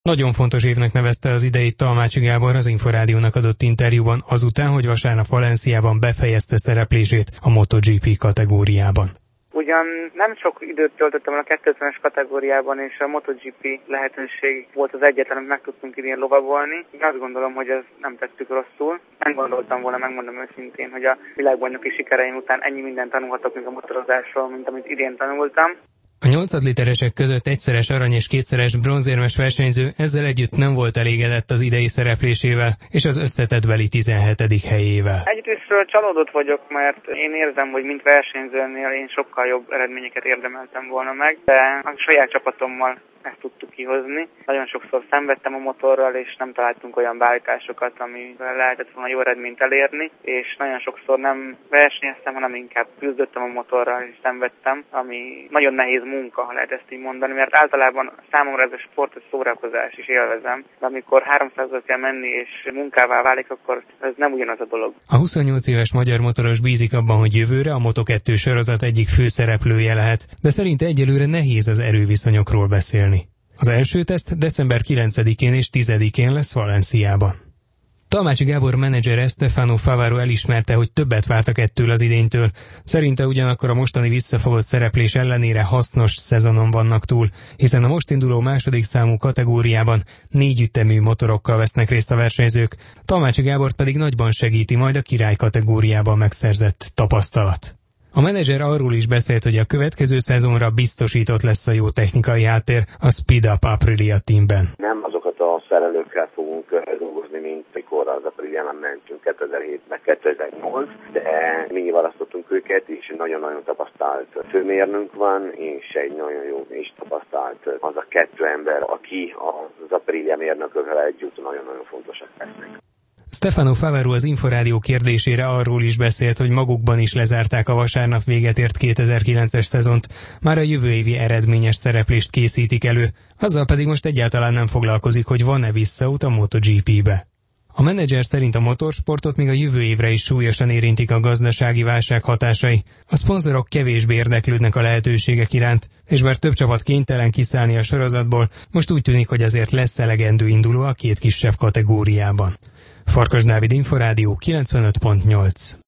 Nagyon fontos évnek nevezte az ideit Talmácsi Gábor az Inforádiónak adott interjúban azután, hogy vasárnap Valenciában befejezte szereplését a MotoGP kategóriában. Ugyan nem sok időt töltöttem a 250-es kategóriában, és a MotoGP lehetőség volt az egyetlen, amit meg tudtunk idén lovagolni. Én azt gondolom, hogy ezt nem tettük rosszul. Nem gondoltam volna, megmondom őszintén, hogy a világbajnoki sikereim után ennyi mindent tanulhatok még a motorozásról, mint amit idén tanultam. A 8 literesek között egyszeres arany és kétszeres bronzérmes versenyző ezzel együtt nem volt elégedett az idei szereplésével és az összetettbeli 17. helyével. Egyrésztről csalódott vagyok, mert én érzem, hogy mint versenyzőnél én sokkal jobb eredményeket érdemeltem volna meg, de a saját csapatommal ezt tudtuk kihozni. Nagyon sokszor szenvedtem a motorral, és nem találtunk olyan beállításokat, amivel lehetett volna jó eredményt elérni, és nagyon sokszor nem versenyeztem, hanem inkább küzdöttem a motorral, és szenvedtem, ami nagyon nehéz munka, ha lehet ezt így mondani, mert általában számomra ez a sport egy szórakozás, és élvezem, de amikor 300-at kell menni, és munkává válik, akkor ez nem ugyanaz a dolog. A 28 éves magyar motoros bízik abban, hogy jövőre a Moto2 sorozat egyik főszereplője lehet, de szerinte egyelőre nehéz az erőviszonyokról beszélni. Az első teszt december 9-én és 10-én lesz Valenciában. Talmácsi Gábor menedzsere Stefano Favaro elismerte, hogy többet vártak ettől az idénytől. Szerinte ugyanakkor a mostani visszafogott szereplés ellenére hasznos szezonon vannak túl, hiszen a most induló második számú kategóriában 4 ütemű motorokkal vesznek részt a versenyzők, Talmácsi Gábort pedig nagyban segíti majd a király kategóriában megszerzett tapasztalat. A menedzser arról is beszélt, hogy a következő szezonra biztosított lesz a jó technikai háttér a Speed Up Aprilia teamben. Nem azokat a szerelőkkel fogunk dolgozni, mint mikor az Apriliában mentünk 2007-ben, 2008, de mi választottunk őket, és nagyon-nagyon tapasztalt főmérnök van, és egy nagyon jó és tapasztalt az a 2 ember, aki az Aprilia mérnökökkel együtt nagyon-nagyon fontosak lesznek. Stefano Favaro az Inforádió kérdésére arról is beszélt, hogy magukban is lezárták a vasárnap véget ért 2009-es szezont, már a jövő évi eredményes szereplést készítik elő, azzal pedig most egyáltalán nem foglalkozik, hogy van-e visszaút a MotoGP-be. A menedzser szerint a motorsportot még a jövő évre is súlyosan érintik a gazdasági válság hatásai. A szponzorok kevésbé érdeklődnek a lehetőségek iránt, és bár több csapat kénytelen kiszállni a sorozatból, most úgy tűnik, hogy azért lesz elegendő induló a 2 kisebb kategóriában. Farkas Dávid, Inforádió 95.8.